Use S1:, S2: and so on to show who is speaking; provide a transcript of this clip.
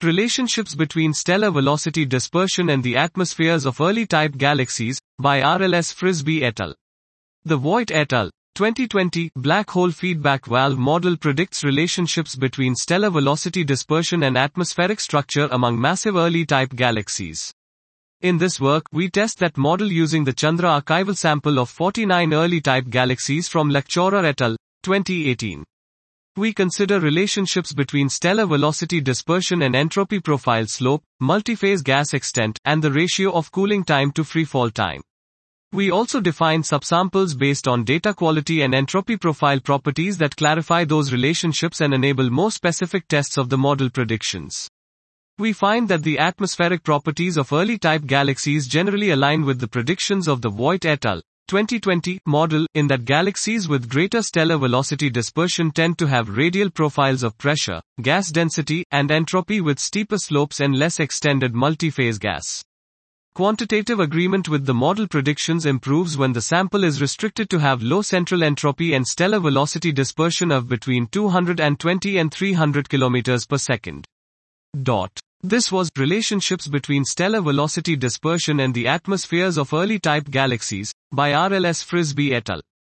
S1: Relationships between stellar velocity dispersion and the atmospheres of early type galaxies, by RLS Frisby et al. The Voigt et al. 2020 black hole feedback valve model predicts relationships between stellar velocity dispersion and atmospheric structure among massive early type galaxies. In this work, we test that model using the Chandra archival sample of 49 early type galaxies from Lecturer et al. 2018. We consider relationships between stellar velocity dispersion and entropy profile slope, multiphase gas extent, and the ratio of cooling time to freefall time. We also define subsamples based on data quality and entropy profile properties that clarify those relationships and enable more specific tests of the model predictions. We find that the atmospheric properties of early type galaxies generally align with the predictions of the Voigt et al. 2020 model, in that galaxies with greater stellar velocity dispersion tend to have radial profiles of pressure, gas density, and entropy with steeper slopes and less extended multiphase gas. Quantitative agreement with the model predictions improves when the sample is restricted to have low central entropy and stellar velocity dispersion of between 220 and 300 km per second. This was Relationships between stellar velocity dispersion and the atmospheres of early type galaxies, by RLS Frisby et al.